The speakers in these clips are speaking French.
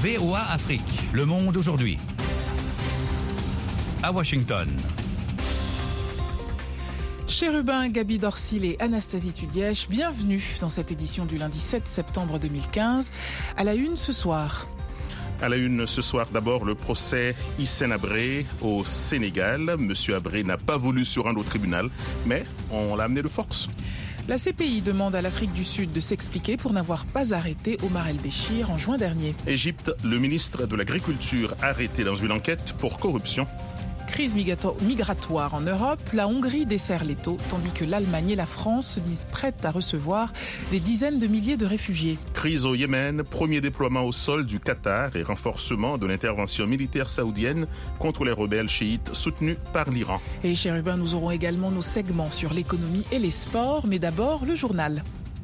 VOA Afrique, le monde aujourd'hui. À Washington. Chérubin, Gabi Dorsil et Anastasie Tudièche, bienvenue dans cette édition du lundi 7 septembre 2015. À la une ce soir. À la une ce soir, d'abord le procès Hissène Habré au Sénégal. Monsieur Habré n'a pas voulu se rendre au tribunal, mais on l'a amené de force. La CPI demande à l'Afrique du Sud de s'expliquer pour n'avoir pas arrêté Omar El-Béchir en juin dernier. Égypte, le ministre de l'Agriculture arrêté dans une enquête pour corruption. Crise migratoire en Europe, la Hongrie dessert l'étau, tandis que l'Allemagne et la France se disent prêtes à recevoir des dizaines de milliers de réfugiés. Crise au Yémen, premier déploiement au sol du Qatar et renforcement de l'intervention militaire saoudienne contre les rebelles chiites soutenus par l'Iran. Et Chérubin, nous aurons également nos segments sur l'économie et les sports, mais d'abord le journal.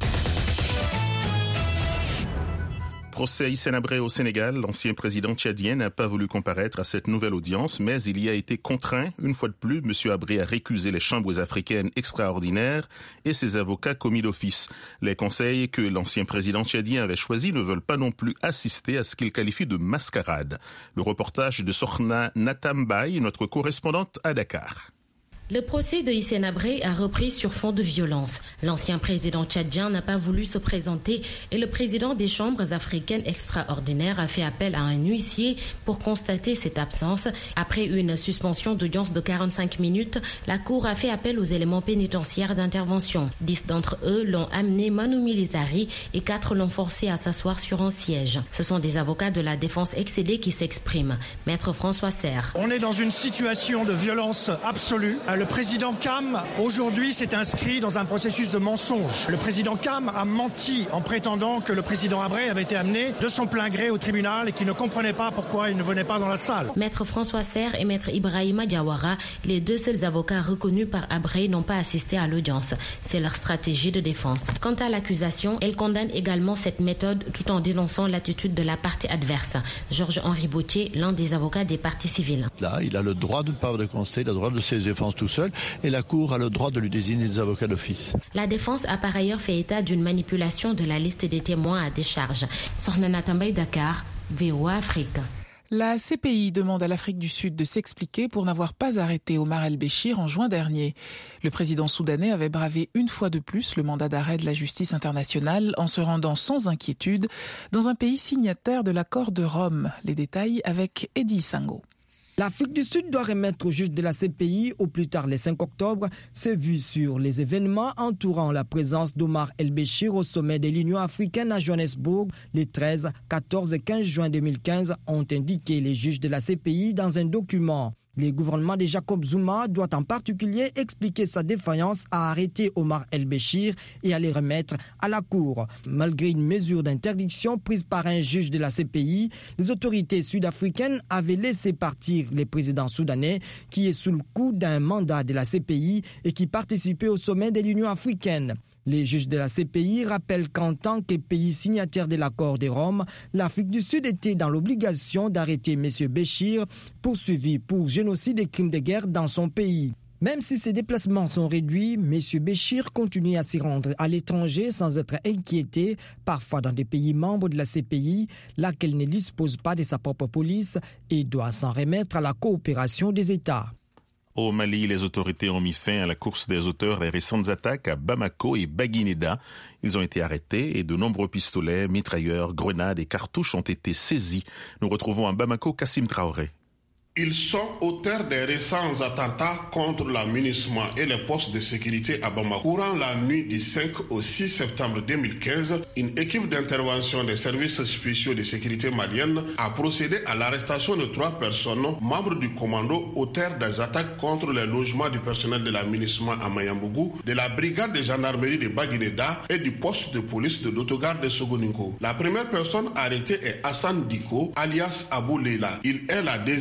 Procès Hissène Habré au Sénégal, l'ancien président tchadien n'a pas voulu comparaître à cette nouvelle audience, mais il y a été contraint. Une fois de plus, M. Habré a récusé les chambres africaines extraordinaires et ses avocats commis d'office. Les conseils que l'ancien président tchadien avait choisis ne veulent pas non plus assister à ce qu'il qualifie de mascarade. Le reportage de Sorna Natambaye, notre correspondante à Dakar. Le procès de Hissène Habré a repris sur fond de violence. L'ancien président tchadien n'a pas voulu se présenter et le président des chambres africaines extraordinaires a fait appel à un huissier pour constater cette absence. Après une suspension d'audience de 45 minutes, la Cour a fait appel aux éléments pénitentiaires d'intervention. 10 d'entre eux l'ont amené Manu Milizari et 4 l'ont forcé à s'asseoir sur un siège. Ce sont des avocats de la défense excédée qui s'expriment. Maître François Serre. On est dans une situation de violence absolue. Le président Kam, aujourd'hui, s'est inscrit dans un processus de mensonge. Le président Kam a menti en prétendant que le président Habré avait été amené de son plein gré au tribunal et qu'il ne comprenait pas pourquoi il ne venait pas dans la salle. Maître François Serre et Maître Ibrahima Diawara, les deux seuls avocats reconnus par Habré, n'ont pas assisté à l'audience. C'est leur stratégie de défense. Quant à l'accusation, elle condamne également cette méthode tout en dénonçant l'attitude de la partie adverse. Georges-Henri Bautier, l'un des avocats des parties civiles. Là, il a le droit de ne pas avoir de conseil, il a le droit de se défendre tout seul et la Cour a le droit de lui désigner des avocats d'office. La défense a par ailleurs fait état d'une manipulation de la liste des témoins à décharge. Sornana Tambay, Dakar, VOA Afrique. La CPI demande à l'Afrique du Sud de s'expliquer pour n'avoir pas arrêté Omar El-Béchir en juin dernier. Le président soudanais avait bravé une fois de plus le mandat d'arrêt de la justice internationale en se rendant sans inquiétude dans un pays signataire de l'accord de Rome. Les détails avec Eddie Sango. L'Afrique du Sud doit remettre au juge de la CPI, au plus tard le 5 octobre, ses vues sur les événements entourant la présence d'Omar El-Béchir au sommet de l'Union africaine à Johannesburg les 13, 14 et 15 juin 2015, ont indiqué les juges de la CPI dans un document. Le gouvernement de Jacob Zuma doit en particulier expliquer sa défaillance à arrêter Omar El-Béchir et à les remettre à la Cour. Malgré une mesure d'interdiction prise par un juge de la CPI, les autorités sud-africaines avaient laissé partir le président soudanais qui est sous le coup d'un mandat de la CPI et qui participait au sommet de l'Union africaine. Les juges de la CPI rappellent qu'en tant que pays signataire de l'accord de Rome, l'Afrique du Sud était dans l'obligation d'arrêter M. Béchir, poursuivi pour génocide et crimes de guerre dans son pays. Même si ses déplacements sont réduits, M. Béchir continue à s'y rendre à l'étranger sans être inquiété, parfois dans des pays membres de la CPI, laquelle ne dispose pas de sa propre police et doit s'en remettre à la coopération des États. Au Mali, les autorités ont mis fin à la course des auteurs des récentes attaques à Bamako et Baguineda. Ils ont été arrêtés et de nombreux pistolets, mitrailleurs, grenades et cartouches ont été saisis. Nous retrouvons à Bamako Kassim Traoré. Ils sont auteurs des récents attentats contre la MINUSMA et les postes de sécurité à Bamako. Courant la nuit du 5 au 6 septembre 2015, une équipe d'intervention des services spéciaux de sécurité malienne a procédé à l'arrestation de 3 personnes, membres du commando, auteurs des attaques contre les logements du personnel de la MINUSMA à Mayambougou, de la brigade de gendarmerie de Baguineda et du poste de police de l'autogare de Sogoninko. La première personne arrêtée est Hassan Diko, alias Abou Leila. Il est la deuxième personne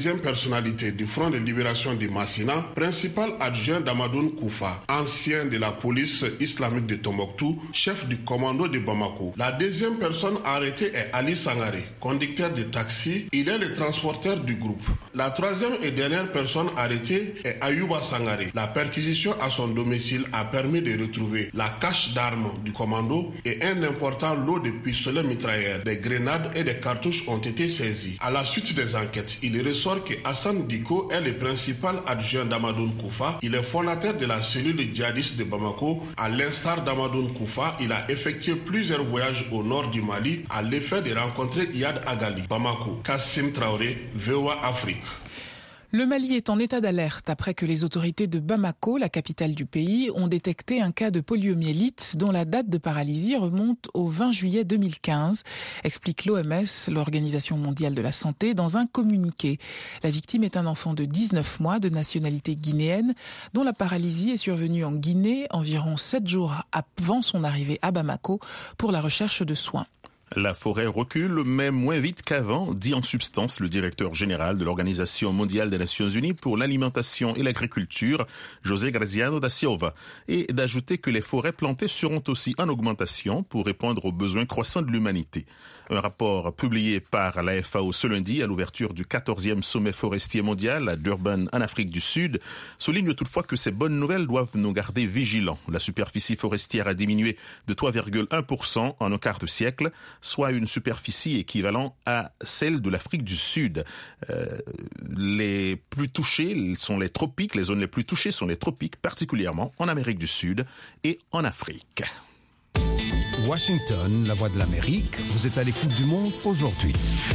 personnalités du Front de libération du Massina, principal adjoint d'Amadoun Koufa, ancien de la police islamique de Tombouctou, chef du commando de Bamako. La deuxième personne arrêtée est Ali Sangaré, conducteur de taxi. Il est le transporteur du groupe. La troisième et dernière personne arrêtée est Ayouba Sangaré. La perquisition à son domicile a permis de retrouver la cache d'armes du commando et un important lot de pistolets mitrailleurs, des grenades et des cartouches ont été saisis. À la suite des enquêtes, il ressort que Hassan Diko est le principal adjoint d'Amadoun Koufa. Il est fondateur de la cellule djihadiste de Bamako. À l'instar d'Amadoun Koufa, il a effectué plusieurs voyages au nord du Mali à l'effet de rencontrer Iyad Agali. Bamako, Kassim Traoré, VOA Afrique. Le Mali est en état d'alerte après que les autorités de Bamako, la capitale du pays, ont détecté un cas de poliomyélite dont la date de paralysie remonte au 20 juillet 2015, explique l'OMS, l'Organisation mondiale de la santé, dans un communiqué. La victime est un enfant de 19 mois de nationalité guinéenne dont la paralysie est survenue en Guinée environ 7 jours avant son arrivée à Bamako pour la recherche de soins. La forêt recule, mais moins vite qu'avant, dit en substance le directeur général de l'Organisation mondiale des Nations Unies pour l'alimentation et l'agriculture, José Graziano da Silva, et d'ajouter que les forêts plantées seront aussi en augmentation pour répondre aux besoins croissants de l'humanité. Un rapport publié par la FAO ce lundi à l'ouverture du 14e sommet forestier mondial à Durban en Afrique du Sud souligne toutefois que ces bonnes nouvelles doivent nous garder vigilants. La superficie forestière a diminué de 3,1% en un quart de siècle, soit une superficie équivalente à celle de l'Afrique du Sud. Les plus touchés sont les tropiques, les zones les plus touchées sont les tropiques, particulièrement en Amérique du Sud et en Afrique. Washington, la voix de l'Amérique, vous êtes à l'écoute du monde aujourd'hui.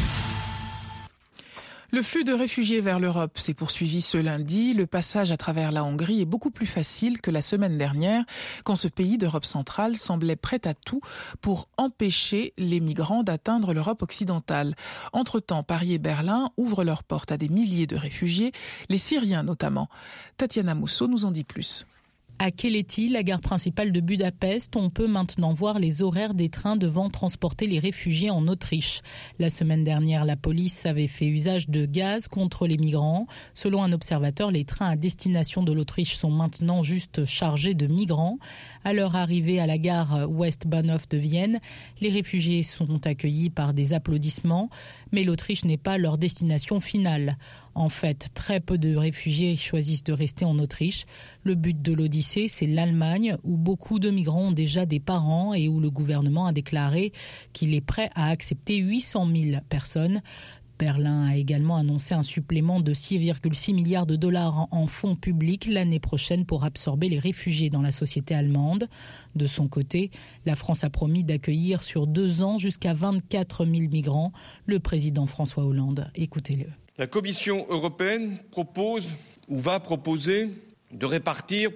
Le flux de réfugiés vers l'Europe s'est poursuivi ce lundi. Le passage à travers la Hongrie est beaucoup plus facile que la semaine dernière, quand ce pays d'Europe centrale semblait prêt à tout pour empêcher les migrants d'atteindre l'Europe occidentale. Entre-temps, Paris et Berlin ouvrent leurs portes à des milliers de réfugiés, les Syriens notamment. Tatiana Mousseau nous en dit plus. À Keleti, la gare principale de Budapest, on peut maintenant voir les horaires des trains devant transporter les réfugiés en Autriche. La semaine dernière, la police avait fait usage de gaz contre les migrants. Selon un observateur, les trains à destination de l'Autriche sont maintenant juste chargés de migrants. À leur arrivée à la gare Westbahnhof de Vienne, les réfugiés sont accueillis par des applaudissements, mais l'Autriche n'est pas leur destination finale. En fait, très peu de réfugiés choisissent de rester en Autriche. Le but de l'Odyssée, c'est l'Allemagne, où beaucoup de migrants ont déjà des parents et où le gouvernement a déclaré qu'il est prêt à accepter 800 000 personnes. Berlin a également annoncé un supplément de 6,6 milliards de dollars en fonds publics l'année prochaine pour absorber les réfugiés dans la société allemande. De son côté, la France a promis d'accueillir sur 2 ans jusqu'à 24 000 migrants. Le président François Hollande, écoutez-le. La Commission européenne propose ou va proposer de répartir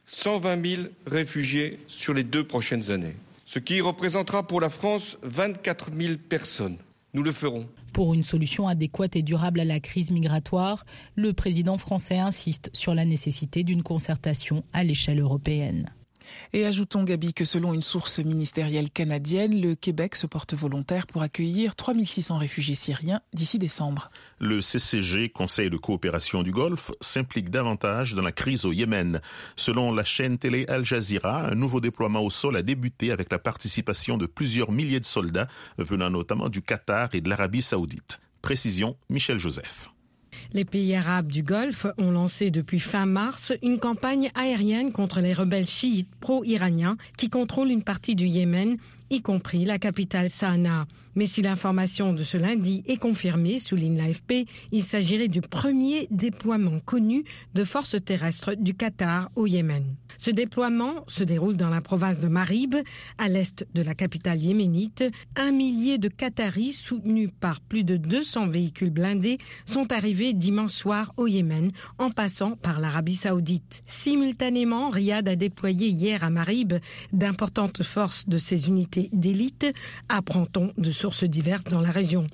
120 000 réfugiés sur les 2 prochaines années, ce qui représentera pour la France 24 000 personnes. Nous le ferons. Pour une solution adéquate et durable à la crise migratoire, le président français insiste sur la nécessité d'une concertation à l'échelle européenne. Et ajoutons, Gabi, que selon une source ministérielle canadienne, le Québec se porte volontaire pour accueillir 3600 réfugiés syriens d'ici décembre. Le CCG, Conseil de coopération du Golfe, s'implique davantage dans la crise au Yémen. Selon la chaîne télé Al Jazeera, un nouveau déploiement au sol a débuté avec la participation de plusieurs milliers de soldats venant notamment du Qatar et de l'Arabie Saoudite. Précision, Michel Joseph. Les pays arabes du Golfe ont lancé depuis fin mars une campagne aérienne contre les rebelles chiites pro-iraniens qui contrôlent une partie du Yémen, y compris la capitale Sanaa. Mais si l'information de ce lundi est confirmée, souligne l'AFP, il s'agirait du premier déploiement connu de forces terrestres du Qatar au Yémen. Ce déploiement se déroule dans la province de Marib, à l'est de la capitale yéménite. 1 millier de Qataris, soutenus par plus de 200 véhicules blindés, sont arrivés dimanche soir au Yémen, en passant par l'Arabie Saoudite. Simultanément, Riyad a déployé hier à Marib d'importantes forces de ses unités d'élite, apprend-on de sources diverses dans la région.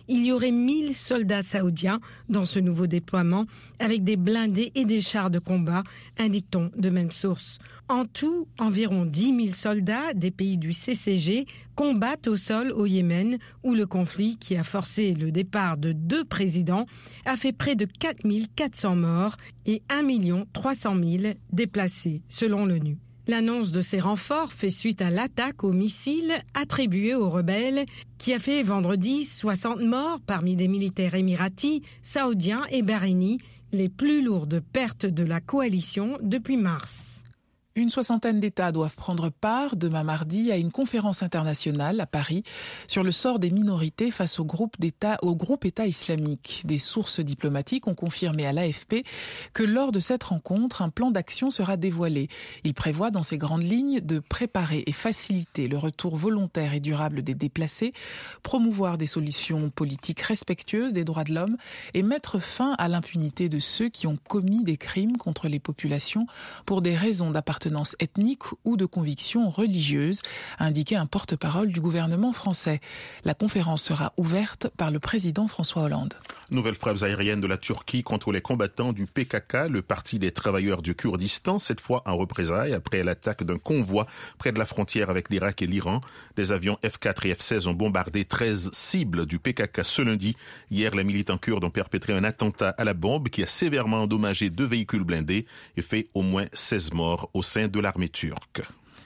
Il y aurait 1000 soldats saoudiens dans ce nouveau déploiement, avec des blindés et des chars de combat, indique-t-on de même source. En tout, environ 10 000 soldats des pays du CCG combattent au sol au Yémen, où le conflit, qui a forcé le départ de 2 présidents, a fait près de 4 400 morts et 1 300 000 déplacés, selon l'ONU. L'annonce de ces renforts fait suite à l'attaque aux missiles attribuée aux rebelles qui a fait vendredi 60 morts parmi des militaires émiratis, saoudiens et bahreïnis, les plus lourdes pertes de la coalition depuis mars. Une soixantaine d'États doivent prendre part demain mardi à une conférence internationale à Paris sur le sort des minorités face au groupe État islamique. Des sources diplomatiques ont confirmé à l'AFP que lors de cette rencontre, un plan d'action sera dévoilé. Il prévoit dans ses grandes lignes de préparer et faciliter le retour volontaire et durable des déplacés, promouvoir des solutions politiques respectueuses des droits de l'homme et mettre fin à l'impunité de ceux qui ont commis des crimes contre les populations pour des raisons d'appartenance ethnique ou de conviction religieuse, a indiqué un porte-parole du gouvernement français. La conférence sera ouverte par le président François Hollande. Nouvelles frappes aériennes de la Turquie contre les combattants du PKK, le parti des travailleurs du Kurdistan, cette fois en représailles après l'attaque d'un convoi près de la frontière avec l'Irak et l'Iran. Des avions F-4 et F-16 ont bombardé 13 cibles du PKK ce lundi. Hier, les militants kurdes ont perpétré un attentat à la bombe qui a sévèrement endommagé 2 véhicules blindés et fait au moins 16 morts au sein de l'armée turque.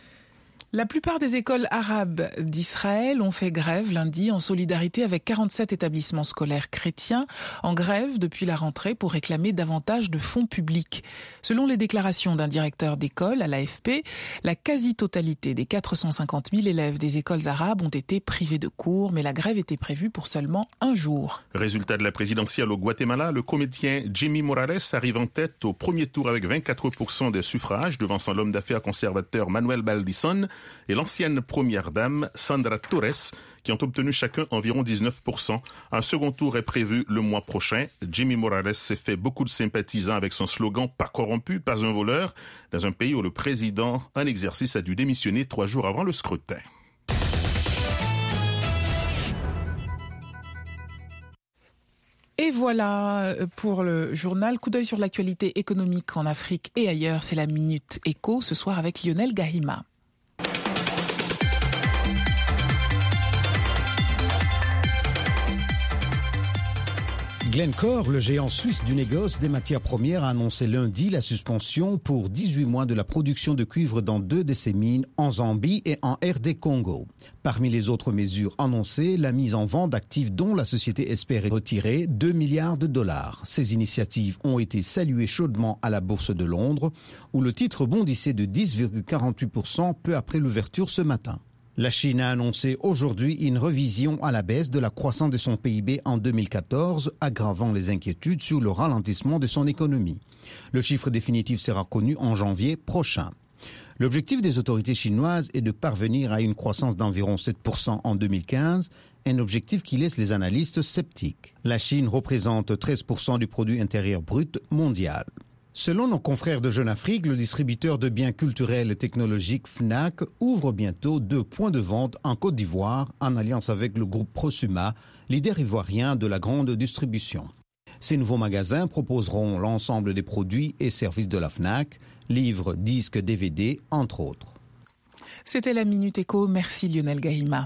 La plupart des écoles arabes d'Israël ont fait grève lundi en solidarité avec 47 établissements scolaires chrétiens en grève depuis la rentrée pour réclamer davantage de fonds publics. Selon les déclarations d'un directeur d'école à l'AFP, la quasi-totalité des 450 000 élèves des écoles arabes ont été privés de cours, mais la grève était prévue pour seulement un jour. Résultat de la présidentielle au Guatemala, le comédien Jimmy Morales arrive en tête au premier tour avec 24% des suffrages, devançant l'homme d'affaires conservateur Manuel Baldisson et l'ancienne première dame Sandra Torres, qui ont obtenu chacun environ 19%. Un second tour est prévu le mois prochain. Jimmy Morales s'est fait beaucoup de sympathisants avec son slogan « Pas corrompu, pas un voleur », dans un pays où le président en exercice a dû démissionner 3 jours avant le scrutin. Et voilà pour le journal. Coup d'œil sur l'actualité économique en Afrique et ailleurs. C'est la Minute Éco ce soir avec Lionel Gahima. Glencore, le géant suisse du négoce des matières premières, a annoncé lundi la suspension pour 18 mois de la production de cuivre dans 2 de ses mines en Zambie et en RD Congo. Parmi les autres mesures annoncées, la mise en vente d'actifs dont la société espère retirer 2 milliards de dollars. Ces initiatives ont été saluées chaudement à la Bourse de Londres, où le titre bondissait de 10,48% peu après l'ouverture ce matin. La Chine a annoncé aujourd'hui une revision à la baisse de la croissance de son PIB en 2014, aggravant les inquiétudes sur le ralentissement de son économie. Le chiffre définitif sera connu en janvier prochain. L'objectif des autorités chinoises est de parvenir à une croissance d'environ 7% en 2015, un objectif qui laisse les analystes sceptiques. La Chine représente 13% du produit intérieur brut mondial. Selon nos confrères de Jeune Afrique, le distributeur de biens culturels et technologiques Fnac ouvre bientôt 2 points de vente en Côte d'Ivoire en alliance avec le groupe Prosuma, leader ivoirien de la grande distribution. Ces nouveaux magasins proposeront l'ensemble des produits et services de la Fnac, livres, disques, DVD, entre autres. C'était la Minute Éco. Merci Lionel Gahima.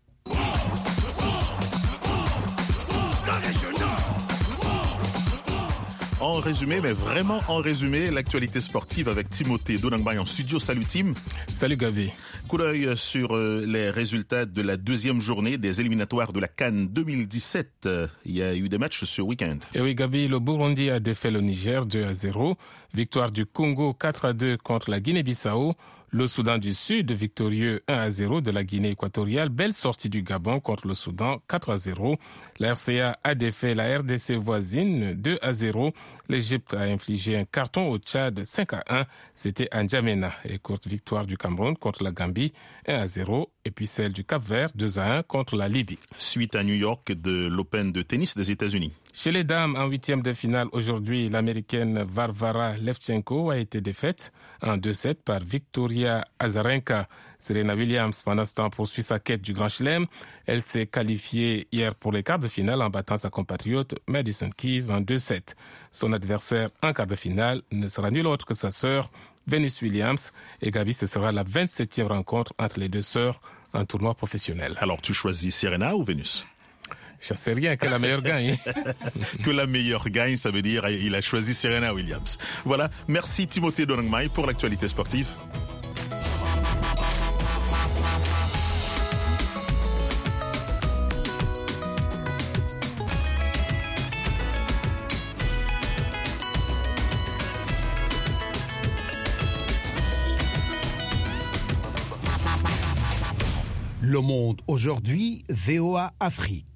En résumé, mais vraiment en résumé, l'actualité sportive avec Timothée Donangbay en studio. Salut Tim. Salut Gabi. Coup d'œil sur les résultats de la 2e journée des éliminatoires de la CAN 2017. Il y a eu des matchs ce week-end. Et oui Gabi, le Burundi a défait le Niger 2-0. Victoire du Congo 4-2 contre la Guinée-Bissau. Le Soudan du Sud victorieux 1-0 de la Guinée équatoriale. Belle sortie du Gabon contre le Soudan 4-0. La RCA a défait la RDC voisine 2-0. L'Égypte a infligé un carton au Tchad 5-1. C'était à N'Djamena. Et courte victoire du Cameroun contre la Gambie 1-0. Et puis celle du Cap-Vert 2-1 contre la Libye. Suite à New York de l'Open de tennis des États-Unis. Chez les dames, en 8e de finale aujourd'hui, l'américaine Varvara Levchenko a été défaite en 2-7 par Victoria Azarenka. Serena Williams, pendant ce temps, poursuit sa quête du Grand Chelem. Elle s'est qualifiée hier pour les quarts de finale en battant sa compatriote Madison Keys en 2-7. Son adversaire en quart de finale ne sera nul autre que sa sœur Venus Williams. Et Gabi, ce sera la 27e rencontre entre les deux sœurs en tournoi professionnel. Alors, tu choisis Serena ou Venus? Je ne sais rien, que la meilleure gagne. Que la meilleure gagne, ça veut dire il a choisi Serena Williams. Voilà, merci Timothée Donangmai pour l'actualité sportive. Le Monde aujourd'hui, VOA Afrique.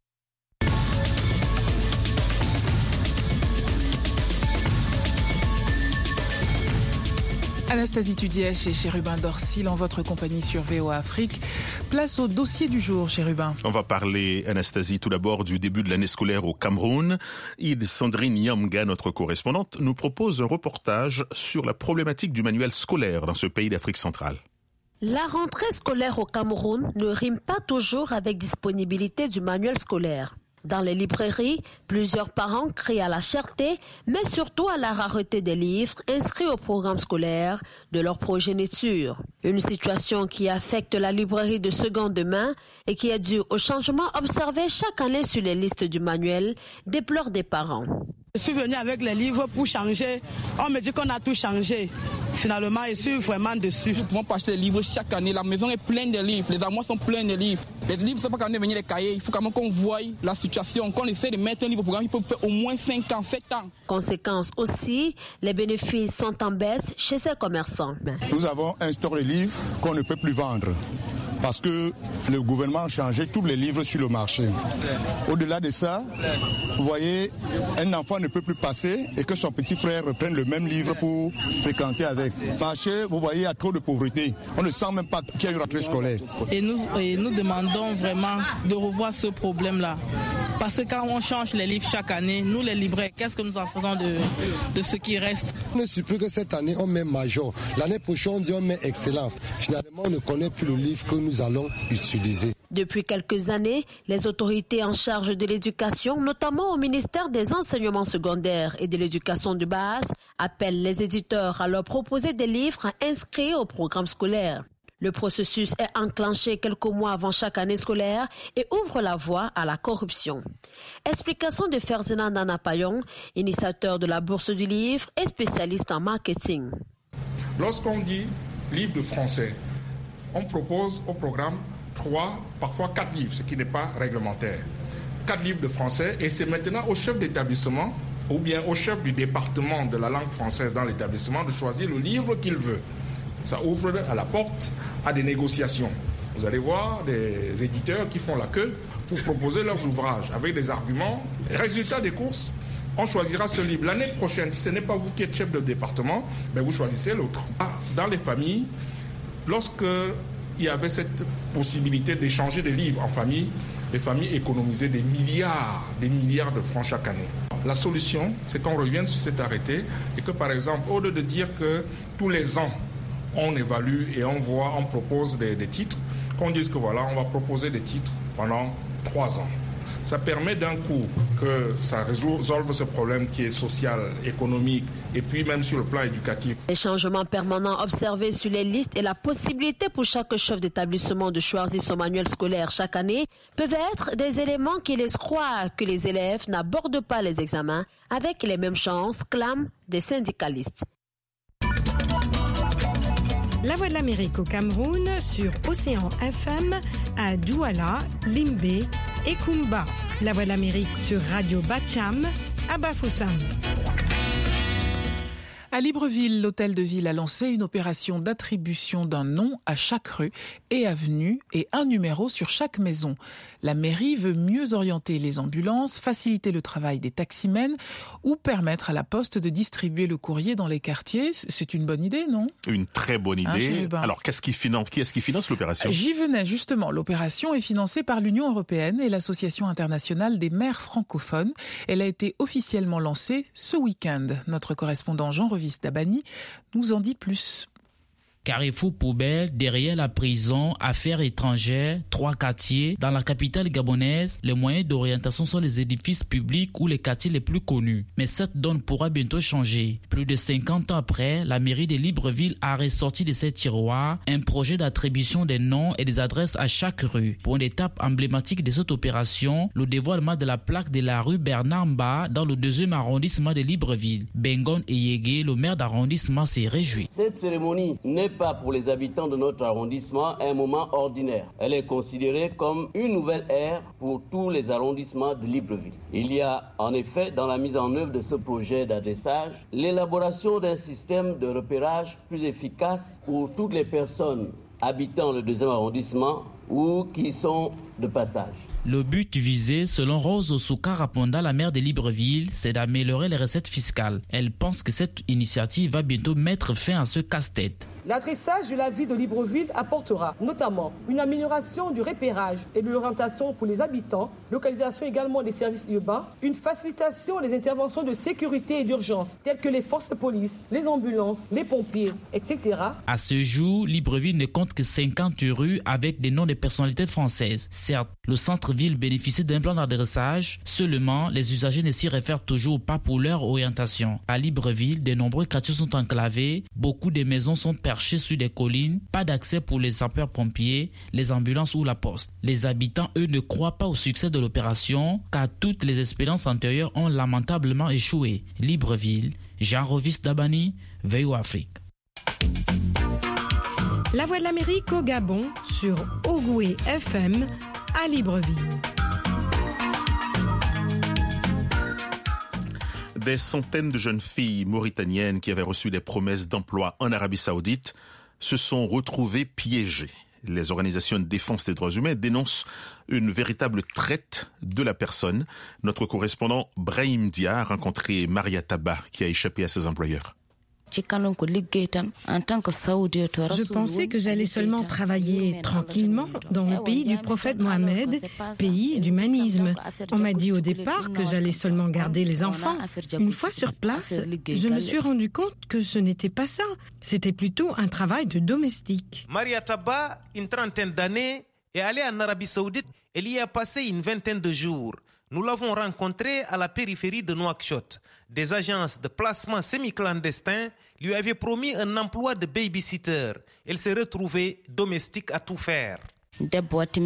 Anastasie Tudièche et Chérubin Dorsil en votre compagnie sur VOA Afrique. Place au dossier du jour, Chérubin. On va parler, Anastasie, tout d'abord du début de l'année scolaire au Cameroun. Sandrine Nyamga, notre correspondante, nous propose un reportage sur la problématique du manuel scolaire dans ce pays d'Afrique centrale. La rentrée scolaire au Cameroun ne rime pas toujours avec disponibilité du manuel scolaire. Dans les librairies, plusieurs parents crient à la cherté, mais surtout à la rareté des livres inscrits au programme scolaire de leur progéniture. Une situation qui affecte la librairie de seconde main et qui est due au changement observé chaque année sur les listes du manuel, déplorent des parents. Je suis venu avec les livres pour changer. On me dit qu'on a tout changé. Finalement, je suis vraiment dessus. Nous pouvons pas acheter les livres chaque année. La maison est pleine de livres. Les armoires sont pleines de livres. Les livres, c'est pas quand on est venu les cahiers. Il faut quand même qu'on voie la situation, qu'on essaie de mettre un livre au programme. Il peut faire au moins 5 ans, 7 ans. Conséquence aussi, les bénéfices sont en baisse chez ces commerçants. Nous avons un store de livres qu'on ne peut plus vendre. Parce que le gouvernement a changé tous les livres sur le marché. Au-delà de ça, vous voyez, un enfant ne peut plus passer et que son petit frère reprenne le même livre pour fréquenter avec. Marché, vous voyez, il y a trop de pauvreté. On ne sent même pas qu'il y a une rentrée scolaire. Et nous demandons vraiment de revoir ce problème-là. Parce que quand on change les livres chaque année, nous les libraires, qu'est-ce que nous en faisons de ce qui reste? On ne suppose que cette année, on met major. L'année prochaine, on dit on met excellence. Finalement, on ne connaît plus le livre que nous allons utiliser. Depuis quelques années, les autorités en charge de l'éducation, notamment au ministère des Enseignements secondaires et de l'éducation de base, appellent les éditeurs à leur proposer des livres inscrits au programme scolaire. Le processus est enclenché quelques mois avant chaque année scolaire et ouvre la voie à la corruption. Explication de Ferdinand Nanapayon, initiateur de la Bourse du Livre et spécialiste en marketing. Lorsqu'on dit livre de français, on propose au programme 3, parfois 4 livres, ce qui n'est pas réglementaire. 4 livres de français et c'est maintenant au chef d'établissement ou bien au chef du département de la langue française dans l'établissement de choisir le livre qu'il veut. Ça ouvre à la porte à des négociations. Vous allez voir des éditeurs qui font la queue pour proposer leurs ouvrages avec des arguments. Résultat des courses, on choisira ce livre. L'année prochaine, si ce n'est pas vous qui êtes chef de département, ben vous choisissez l'autre. Dans les familles, lorsque il y avait cette possibilité d'échanger des livres en famille, les familles économisaient des milliards de francs chaque année. La solution, c'est qu'on revienne sur cet arrêté et que, par exemple, au lieu de dire que tous les ans, on évalue et on propose des titres, qu'on dise que voilà, on va proposer des titres pendant 3 ans. Ça permet d'un coup que ça résolve ce problème qui est social, économique et puis même sur le plan éducatif. Les changements permanents observés sur les listes et la possibilité pour chaque chef d'établissement de choisir son manuel scolaire chaque année peuvent être des éléments qui laissent croire que les élèves n'abordent pas les examens avec les mêmes chances, clament des syndicalistes. La Voix de l'Amérique au Cameroun sur Océan FM à Douala, Limbé et Kumba. La Voix de l'Amérique sur Radio Bacham à Bafoussam. À Libreville, l'hôtel de ville a lancé une opération d'attribution d'un nom à chaque rue et avenue et un numéro sur chaque maison. La mairie veut mieux orienter les ambulances, faciliter le travail des taximens ou permettre à la poste de distribuer le courrier dans les quartiers. C'est une bonne idée, non ? Une très bonne idée. Alors, qui est-ce qui finance l'opération ? J'y venais justement. L'opération est financée par l'Union européenne et l'Association internationale des maires francophones. Elle a été officiellement lancée ce week-end. Notre correspondant Jean Revis Dabani nous en dit plus. Carrefour poubelle, derrière la prison, affaires étrangères, 3 quartiers. Dans la capitale gabonaise, les moyens d'orientation sont les édifices publics ou les quartiers les plus connus. Mais cette donne pourra bientôt changer. Plus de 50 ans après, la mairie de Libreville a ressorti de ses tiroirs un projet d'attribution des noms et des adresses à chaque rue. Pour une étape emblématique de cette opération, le dévoilement de la plaque de la rue Bernard Mba dans le 2e arrondissement de Libreville. Bengon Eyege, le maire d'arrondissement, s'est réjoui. Cette cérémonie n'est pas pour les habitants de notre arrondissement un moment ordinaire. Elle est considérée comme une nouvelle ère pour tous les arrondissements de Libreville. Il y a en effet dans la mise en œuvre de ce projet d'adressage l'élaboration d'un système de repérage plus efficace pour toutes les personnes habitant le 2e arrondissement ou qui sont de passage. Le but visé, selon Rose Osouka Raponda, la maire de Libreville, c'est d'améliorer les recettes fiscales. Elle pense que cette initiative va bientôt mettre fin à ce casse-tête. L'adressage de la ville de Libreville apportera notamment une amélioration du repérage et de l'orientation pour les habitants, localisation également des services urbains, une facilitation des interventions de sécurité et d'urgence, telles que les forces de police, les ambulances, les pompiers, etc. À ce jour, Libreville ne compte que 50 rues avec des noms de personnalités françaises. Certes, le centre-ville bénéficie d'un plan d'adressage, seulement les usagers ne s'y réfèrent toujours pas pour leur orientation. À Libreville, de nombreux quartiers sont enclavés, beaucoup de maisons sont perchées sur des collines, pas d'accès pour les sapeurs-pompiers, les ambulances ou la poste. Les habitants, eux, ne croient pas au succès de l'opération car toutes les expériences antérieures ont lamentablement échoué. Libreville, Jean-Rovis Dabani, VOA Afrique. La Voix de l'Amérique au Gabon sur Ogoué FM à Libreville. Des centaines de jeunes filles mauritaniennes qui avaient reçu des promesses d'emploi en Arabie Saoudite se sont retrouvées piégées. Les organisations de défense des droits humains dénoncent une véritable traite de la personne. Notre correspondant Brahim Dia a rencontré Maria Taba qui a échappé à ses employeurs. Je pensais que j'allais seulement travailler tranquillement dans le pays du prophète Mohamed, pays d'humanisme. On m'a dit au départ que j'allais seulement garder les enfants. Une fois sur place, je me suis rendu compte que ce n'était pas ça. C'était plutôt un travail de domestique. Maria Taba, une trentaine d'années, est allée en Arabie Saoudite. Elle y a passé une vingtaine de jours. Nous l'avons rencontrée à la périphérie de Nouakchott. Des agences de placement semi-clandestins lui avaient promis un emploi de babysitter. Elle s'est retrouvée domestique à tout faire. Ma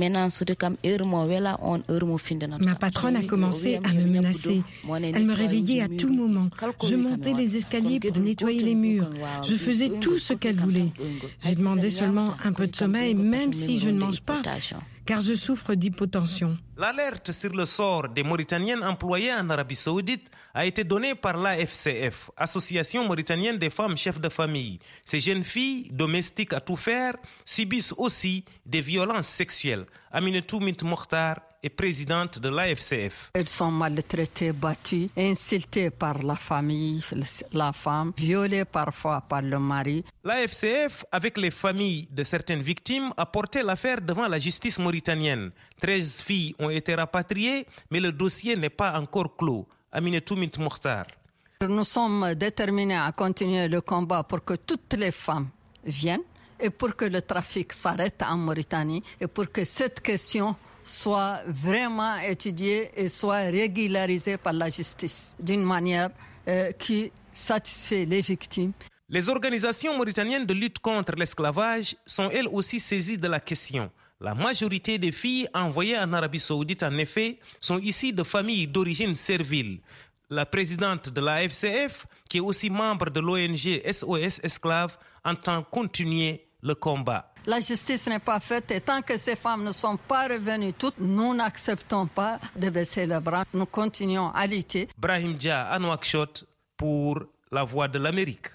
patronne a commencé à me menacer. Elle me réveillait à tout moment. Je montais les escaliers pour nettoyer les murs. Je faisais tout ce qu'elle voulait. J'ai demandé seulement un peu de sommeil, même si je ne mange pas, car je souffre d'hypotension. L'alerte sur le sort des Mauritaniennes employées en Arabie Saoudite a été donnée par l'AFCF, Association mauritanienne des femmes chefs de famille. Ces jeunes filles, domestiques à tout faire, subissent aussi des violences sexuelles. Aminetou Mint Mokhtar est présidente de l'AFCF. Elles sont maltraitées, battues, insultées par la famille, la femme, violées parfois par le mari. L'AFCF, avec les familles de certaines victimes, a porté l'affaire devant la justice mauritanienne. 13 filles ont été rapatriées, mais le dossier n'est pas encore clos. Aminetou Mint Mokhtar. Nous sommes déterminés à continuer le combat pour que toutes les femmes viennent et pour que le trafic s'arrête en Mauritanie et pour que cette question soit vraiment étudiée et soit régularisée par la justice d'une manière qui satisfait les victimes. Les organisations mauritaniennes de lutte contre l'esclavage sont elles aussi saisies de la question. La majorité des filles envoyées en Arabie Saoudite, en effet, sont issues de familles d'origine servile. La présidente de la FCF, qui est aussi membre de l'ONG SOS Esclaves, entend continuer le combat. La justice n'est pas faite et tant que ces femmes ne sont pas revenues toutes, nous n'acceptons pas de baisser les bras. Nous continuons à lutter. Brahim Dia à Nouakchott pour La Voix de l'Amérique.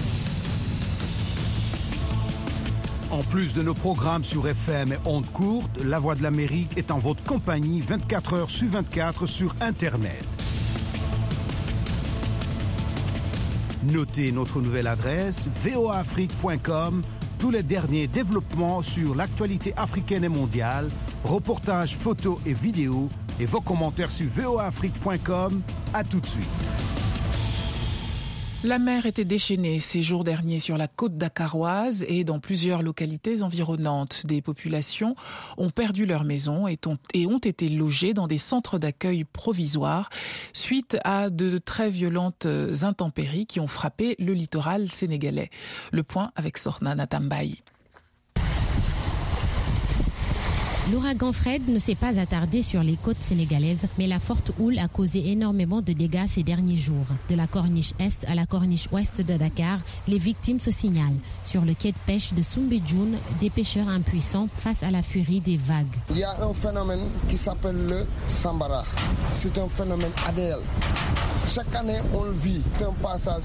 En plus de nos programmes sur FM et ondes courtes, La Voix de l'Amérique est en votre compagnie 24 heures sur 24 sur Internet. Notez notre nouvelle adresse voaafrique.com. Tous les derniers développements sur l'actualité africaine et mondiale, reportages, photos et vidéos et vos commentaires sur voaafrique.com. À tout de suite. La mer était déchaînée ces jours derniers sur la côte dakaroise et dans plusieurs localités environnantes. Des populations ont perdu leur maison et ont été logées dans des centres d'accueil provisoires suite à de très violentes intempéries qui ont frappé le littoral sénégalais. Le point avec Sorna Natambaye. L'ouragan Fred ne s'est pas attardé sur les côtes sénégalaises, mais la forte houle a causé énormément de dégâts ces derniers jours. De la corniche est à la corniche ouest de Dakar, les victimes se signalent. Sur le quai de pêche de Soumbédioune, des pêcheurs impuissants face à la furie des vagues. Il y a un phénomène qui s'appelle le Sambara. C'est un phénomène annuel. Chaque année, on le vit. C'est un passage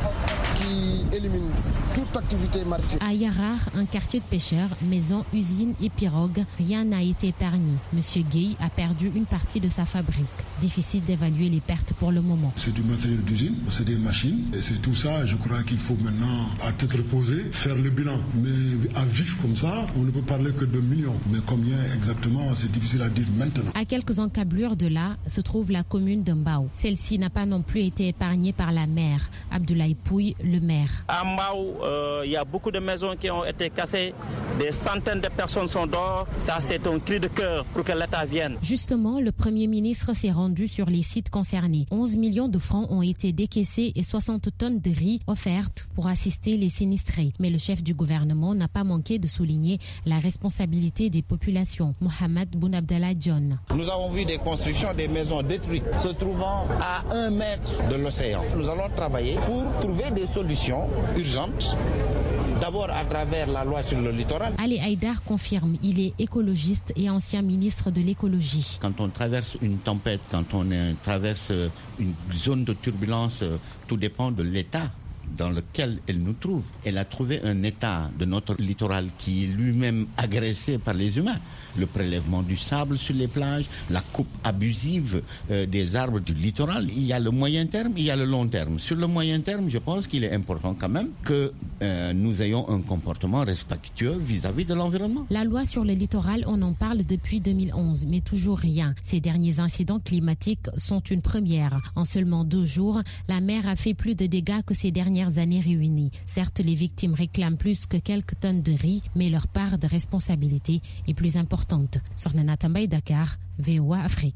qui élimine toute activité maritime. À Yarar, un quartier de pêcheurs, maisons, usines et pirogues, rien n'a été épargné. Monsieur Gueye a perdu une partie de sa fabrique. Difficile d'évaluer les pertes pour le moment. C'est du matériel d'usine, c'est des machines. Et c'est tout ça, je crois qu'il faut maintenant, à tête reposée, faire le bilan. Mais à vif comme ça, on ne peut parler que de millions. Mais combien exactement, c'est difficile à dire maintenant. À quelques encablures de là, se trouve la commune de Mbao. Celle-ci n'a pas non plus été épargnée par la mer. Abdoulaye Pouy, le maire. À Mbao, il y a beaucoup de maisons qui ont été cassées. Des centaines de personnes sont dehors. Ça, c'est un cri de cœur pour que l'État vienne. Justement, le Premier ministre s'est rendu sur les sites concernés. 11 millions de francs ont été décaissés et 60 tonnes de riz offertes pour assister les sinistrés. Mais le chef du gouvernement n'a pas manqué de souligner la responsabilité des populations. Mohamed Boun Abdallah John. Nous avons vu des constructions, des maisons détruites se trouvant à 1 mètre de l'océan. Nous allons travailler pour trouver des solutions urgentes. D'abord à travers la loi sur le littoral. Ali Haïdar confirme, il est écologiste et ancien ministre de l'écologie. Quand on traverse une tempête, quand on traverse une zone de turbulence, tout dépend de l'état dans lequel elle nous trouve. Elle a trouvé un état de notre littoral qui est lui-même agressé par les humains. Le prélèvement du sable sur les plages, la coupe abusive des arbres du littoral. Il y a le moyen terme, il y a le long terme. Sur le moyen terme, je pense qu'il est important quand même que nous ayons un comportement respectueux vis-à-vis de l'environnement. La loi sur le littoral, on en parle depuis 2011, mais toujours rien. Ces derniers incidents climatiques sont une première. En seulement 2 jours, la mer a fait plus de dégâts que ces dernières années réunies. Certes, les victimes réclament plus que quelques tonnes de riz, mais leur part de responsabilité est plus importante. Sornana Tambay, Dakar, VOA Afrique.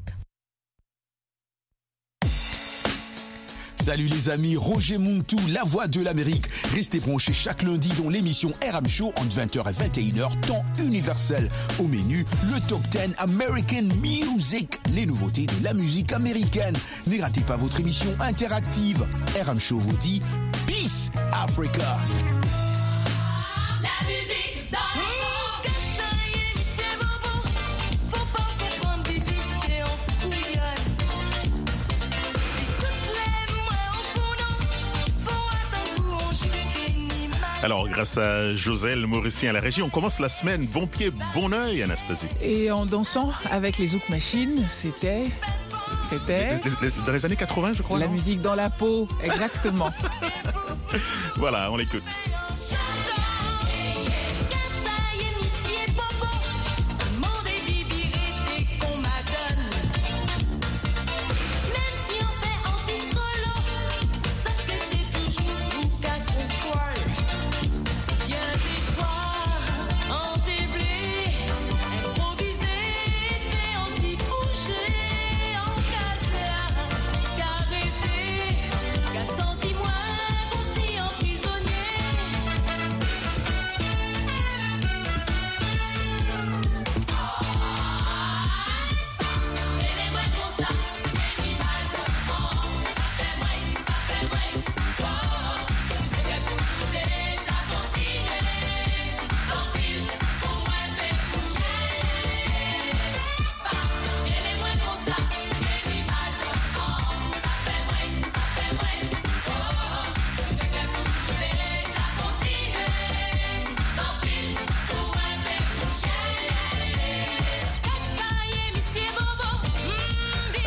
Salut les amis, Roger Muntu, la voix de l'Amérique. Restez branchés chaque lundi dans l'émission RM Show entre 20h et 21h, temps universel. Au menu, le Top 10 American Music, les nouveautés de la musique américaine. Ne ratez pas votre émission interactive. RM Show vous dit Peace Africa. La musique dans Alors, grâce à Joselle Mauricien à la régie, on commence la semaine bon pied, bon oeil, Anastasie. Et en dansant avec les Zouk Machines, c'était... Dans les années 80, je crois. La musique dans la peau, exactement. Voilà, on l'écoute. Senti-moi, conscient prisonnier.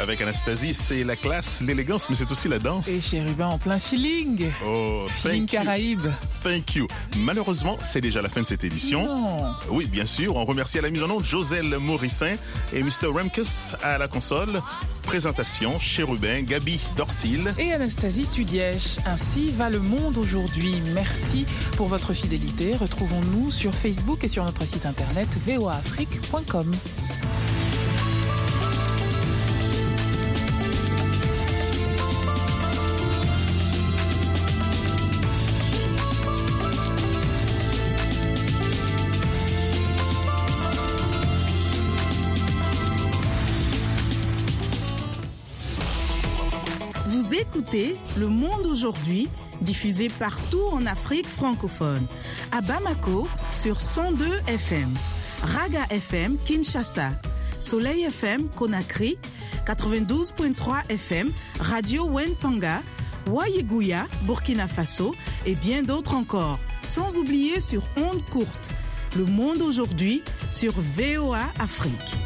avec Anastasie, c'est la classe, l'élégance, mais c'est aussi la danse. Et Chérubin en plein feeling. Oh, feeling Caraïbe. Thank you. Malheureusement, c'est déjà la fin de cette édition. Non. Oui, bien sûr. On remercie à la mise en onde Joselle Morissin et Mr. Remkus à la console. Présentation, Chérubin, Gabi Dorsil et Anastasie Tudièche. Ainsi va le monde aujourd'hui. Merci pour votre fidélité. Retrouvons-nous sur Facebook et sur notre site internet voaafrique.com. Vous écoutez Le Monde aujourd'hui, diffusé partout en Afrique francophone. À Bamako, sur 102 FM. Raga FM, Kinshasa. Soleil FM, Conakry. 92.3 FM, Radio Wenpanga. Wayeguya, Burkina Faso. Et bien d'autres encore. Sans oublier sur ondes courtes. Le Monde aujourd'hui, sur VOA Afrique.